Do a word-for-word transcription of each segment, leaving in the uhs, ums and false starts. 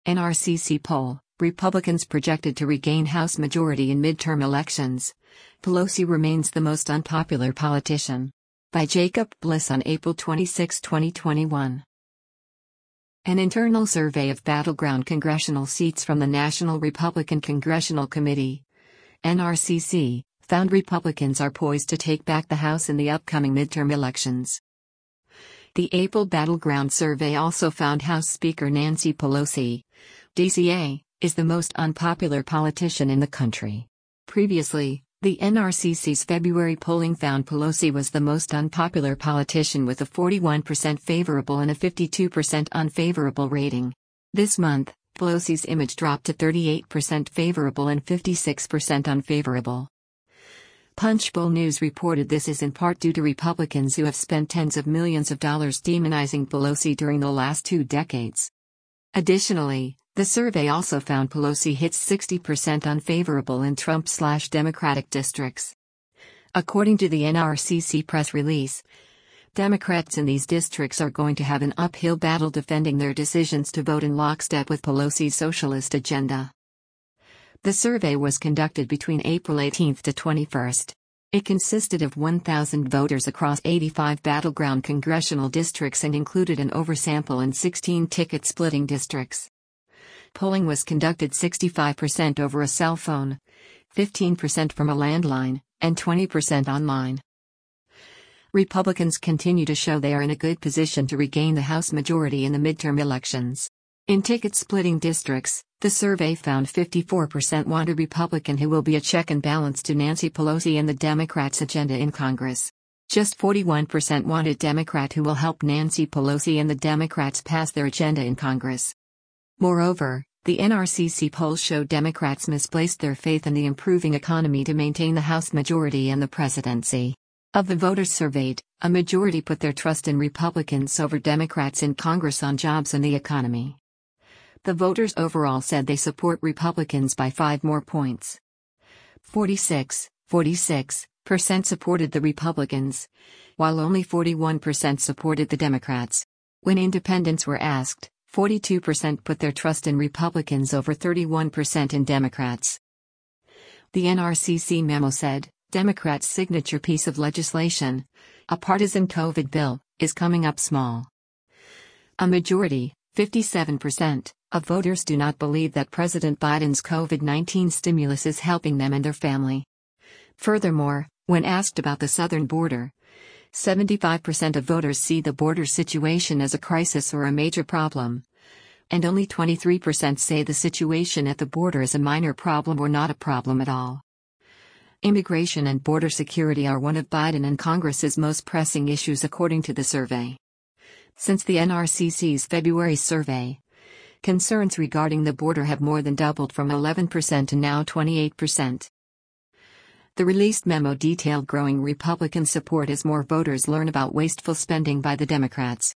N R C C poll, Republicans projected to regain House majority in midterm elections. Pelosi remains the most unpopular politician. By Jacob Bliss on April twenty-sixth, twenty twenty-one. An internal survey of battleground congressional seats from the National Republican Congressional Committee, N R C C, found Republicans are poised to take back the House in the upcoming midterm elections. The April Battleground Survey also found House Speaker Nancy Pelosi, D C A, is the most unpopular politician in the country. Previously, the N R C C's February polling found Pelosi was the most unpopular politician with a forty-one percent favorable and a fifty-two percent unfavorable rating. This month, Pelosi's image dropped to thirty-eight percent favorable and fifty-six percent unfavorable. Punchbowl News reported this is in part due to Republicans who have spent tens of millions of dollars demonizing Pelosi during the last two decades. Additionally, the survey also found Pelosi hits sixty percent unfavorable in Trump-slash-Democratic districts. According to the N R C C press release, Democrats in these districts are going to have an uphill battle defending their decisions to vote in lockstep with Pelosi's socialist agenda. The survey was conducted between April eighteenth to twenty-first. It consisted of one thousand voters across eighty-five battleground congressional districts and included an oversample in sixteen ticket-splitting districts. Polling was conducted sixty-five percent over a cell phone, fifteen percent from a landline, and twenty percent online. Republicans continue to show they are in a good position to regain the House majority in the midterm elections. In ticket-splitting districts, the survey found fifty-four percent want a Republican who will be a check and balance to Nancy Pelosi and the Democrats' agenda in Congress. Just forty-one percent want a Democrat who will help Nancy Pelosi and the Democrats pass their agenda in Congress. Moreover, the N R C C polls show Democrats misplaced their faith in the improving economy to maintain the House majority and the presidency. Of the voters surveyed, a majority put their trust in Republicans over Democrats in Congress on jobs and the economy. The voters overall said they support Republicans by five more points. forty-six, forty-six percent supported the Republicans, while only forty-one percent supported the Democrats. When independents were asked, forty-two percent put their trust in Republicans over thirty-one percent in Democrats. The N R C C memo said, Democrats' signature piece of legislation, a partisan COVID bill, is coming up small. A majority, fifty-seven percent, of voters do not believe that President Biden's COVID nineteen stimulus is helping them and their family. Furthermore, when asked about the southern border, seventy-five percent of voters see the border situation as a crisis or a major problem, and only twenty-three percent say the situation at the border is a minor problem or not a problem at all. Immigration and border security are one of Biden and Congress's most pressing issues according to the survey. Since the N R C C's February survey, concerns regarding the border have more than doubled from eleven percent to now twenty-eight percent. The released memo detailed growing Republican support as more voters learn about wasteful spending by the Democrats.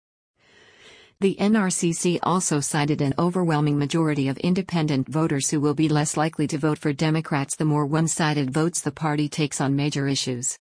The N R C C also cited an overwhelming majority of independent voters who will be less likely to vote for Democrats the more one-sided votes the party takes on major issues.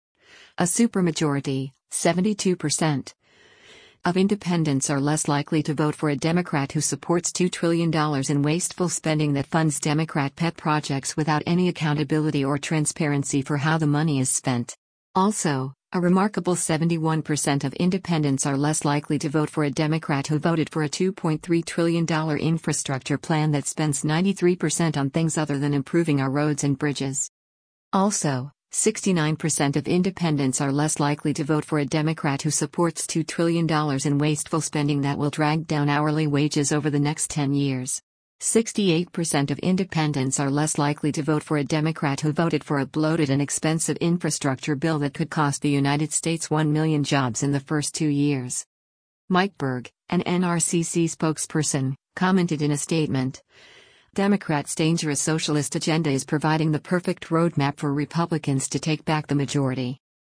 A supermajority, seventy-two percent, of independents are less likely to vote for a Democrat who supports two trillion dollars in wasteful spending that funds Democrat pet projects without any accountability or transparency for how the money is spent. Also, a remarkable seventy-one percent of independents are less likely to vote for a Democrat who voted for a two point three trillion dollars infrastructure plan that spends ninety-three percent on things other than improving our roads and bridges. Also, sixty-nine percent of independents are less likely to vote for a Democrat who supports two trillion dollars in wasteful spending that will drag down hourly wages over the next ten years. sixty-eight percent of independents are less likely to vote for a Democrat who voted for a bloated and expensive infrastructure bill that could cost the United States one million jobs in the first two years. Mike Berg, an N R C C spokesperson, commented in a statement, Democrats' dangerous socialist agenda is providing the perfect roadmap for Republicans to take back the majority.